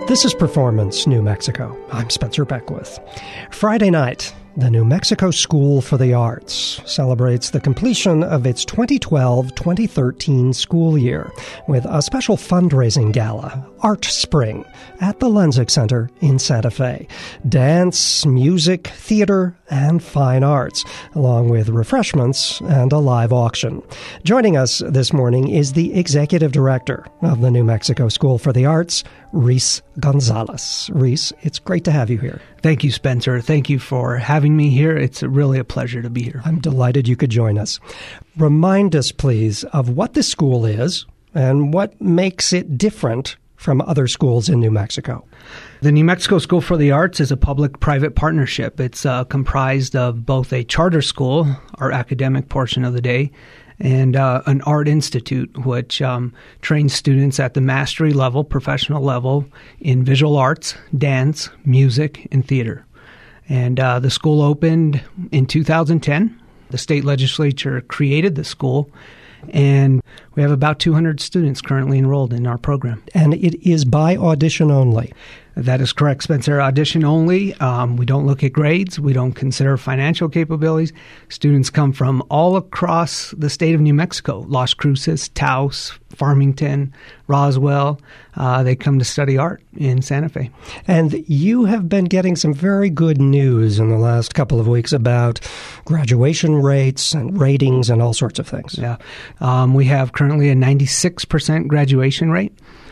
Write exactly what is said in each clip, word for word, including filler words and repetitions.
This is Performance New Mexico. I'm Spencer Beckwith. Friday night, the New Mexico School for the Arts celebrates the completion of its twenty twelve twenty thirteen school year with a special fundraising gala, Art Spring, at the Lenzik Center in Santa Fe. Dance, music, theater, and fine arts, along with refreshments and a live auction. Joining us this morning is the Executive Director of the New Mexico School for the Arts, Reese Gonzalez. Reese, it's great to have you here. Thank you, Spencer. Thank you for having me here. It's really a pleasure to be here. I'm delighted you could join us. Remind us, please, of what this school is and what makes it different from other schools in New Mexico. The New Mexico School for the Arts is a public-private partnership. It's uh, comprised of both a charter school, our academic portion of the day, and uh, an art institute, which um, trains students at the mastery level, professional level, in visual arts, dance, music, and theater. And uh, the school opened in two thousand ten. The state legislature created the school, and we have about two hundred students currently enrolled in our program. And it is by audition only. That is correct, Spencer. Audition only. Um, we don't look at grades. We don't consider financial capabilities. Students come from all across the state of New Mexico, Las Cruces, Taos, Farmington, Roswell. Uh, they come to study art in Santa Fe. And you have been getting some very good news in the last couple of weeks about graduation rates and ratings and all sorts of things. Yeah. Um, we have currently a ninety-six percent graduation rate.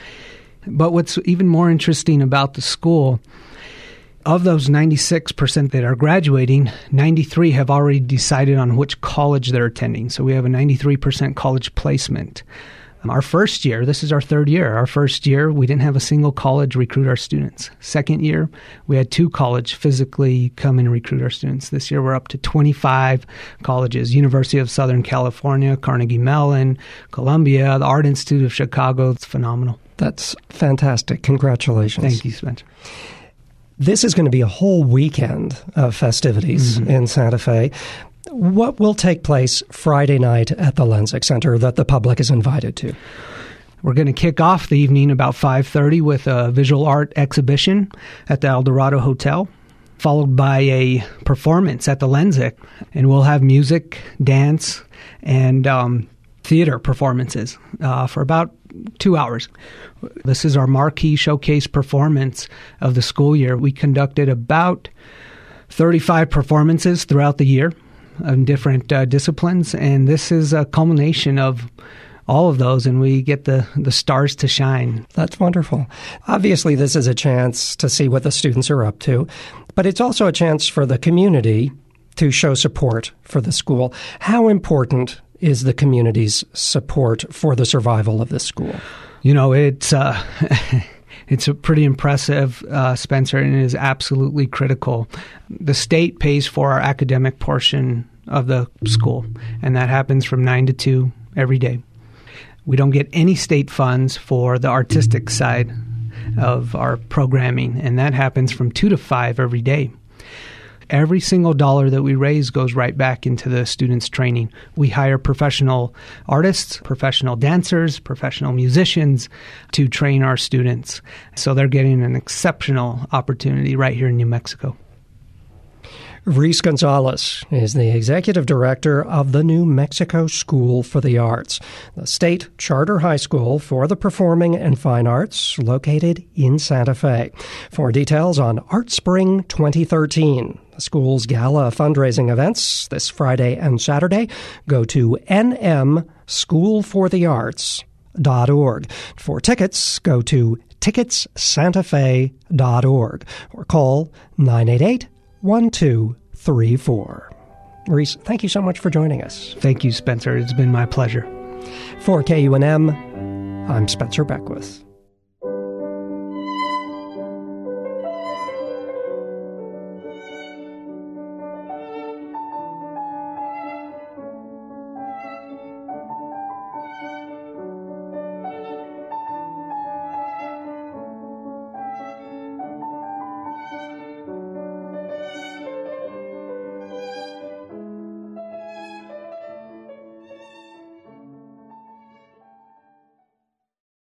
But what's even more interesting about the school, of those ninety-six percent that are graduating, ninety-three have already decided on which college they're attending. So we have a ninety-three percent college placement. Our first year, this is our third year, our first year, we didn't have a single college recruit our students. Second year, we had two college physically come and recruit our students. This year, we're up to twenty-five colleges, University of Southern California, Carnegie Mellon, Columbia, the Art Institute of Chicago. It's phenomenal. That's fantastic. Congratulations. Thank you, Spencer. This is going to be a whole weekend of festivities mm-hmm. in Santa Fe. What will take place Friday night at the Lenzik Center that the public is invited to? We're going to kick off the evening about five thirty with a visual art exhibition at the El Dorado Hotel, followed by a performance at the Lenzik. And we'll have music, dance, and um, theater performances uh, for about two hours. This is our marquee showcase performance of the school year. We conducted about thirty-five performances throughout the year in different uh, disciplines, and this is a culmination of all of those, and we get the, the stars to shine. That's wonderful. Obviously, this is a chance to see what the students are up to, but it's also a chance for the community to show support for the school. How important is the community's support for the survival of this school? You know, it's uh, it's a pretty impressive, uh, Spencer, and it is absolutely critical. The state pays for our academic portion of the school, and that happens from nine to two every day. We don't get any state funds for the artistic side of our programming, and that happens from two to five every day. Every single dollar that we raise goes right back into the students' training. We hire professional artists, professional dancers, professional musicians to train our students. So they're getting an exceptional opportunity right here in New Mexico. Reese Gonzalez is the Executive Director of the New Mexico School for the Arts, the state charter high school for the performing and fine arts located in Santa Fe. For details on Art Spring twenty thirteen, the school's gala fundraising events this Friday and Saturday, go to n m school for the arts dot org. For tickets, go to tickets santa fe dot org or call nine eight eight, one two three four. Reese, thank you so much for joining us. Thank you, Spencer. It's been my pleasure. For K U N M, I'm Spencer Beckwith.